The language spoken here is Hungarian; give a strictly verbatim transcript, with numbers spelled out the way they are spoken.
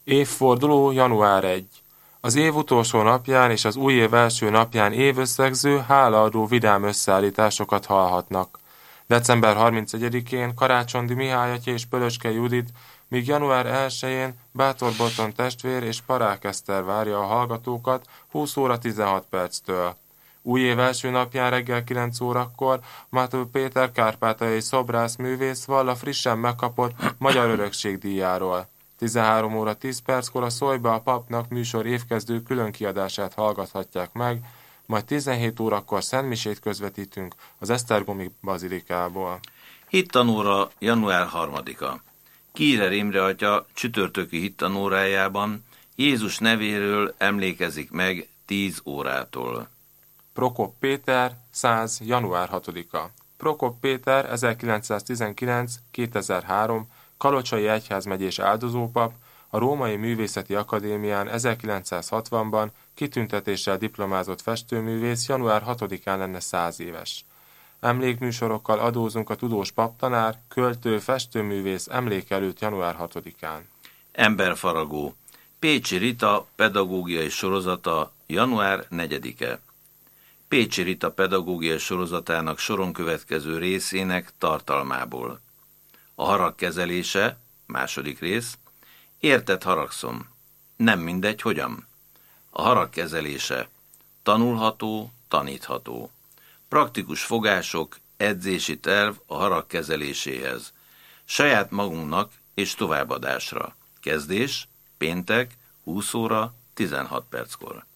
Évforduló január elseje. Az év utolsó napján és az új év első napján évösszegző, hálaadó vidám összeállításokat hallhatnak. december harmincegyedikén Karácsondi Mihály atya és Pölöske Judit, míg január elsején Bátor Botton testvér és Parák Eszter várja a hallgatókat húsz óra tizenhat perctől. Új év első napján reggel kilenc órakor Mátő Péter kárpátaljai szobrászművész vall a frissen megkapott Magyar Örökség díjáról. tizenhárom óra tíz perckor a Szólj be a papnak műsor évkezdő különkiadását hallgathatják meg, majd tizenhét órakor szentmisét közvetítünk az Esztergomi bazilikából. Hittanóra január harmadika. Kírer Imre atya csütörtöki hittanórájában Jézus nevéről emlékezik meg tíz órától. Prokop Péter, száz. január hatodika. Prokop Péter ezerkilencszáztizenkilenc. kétezer-három. Kalocsai egyházmegyés áldozópap, a Római Művészeti Akadémián ezerkilencszázhatvanban kitüntetéssel diplomázott festőművész, január hatodikán lenne száz éves. Emlékműsorokkal adózunk a tudós paptanár, költő, festőművész emlékelőt január hatodikán. Emberfaragó. Pécsi Rita pedagógiai sorozata január negyedike. Pécsi Rita pedagógiai sorozatának soron következő részének tartalmából. A harag kezelése, második rész. Érted, haragszom. Nem mindegy, hogyan. A harag kezelése. Tanulható, tanítható. Praktikus fogások, edzési terv a harag kezeléséhez. Saját magunknak és továbbadásra. Kezdés, péntek, húsz óra, tizenhat perckor.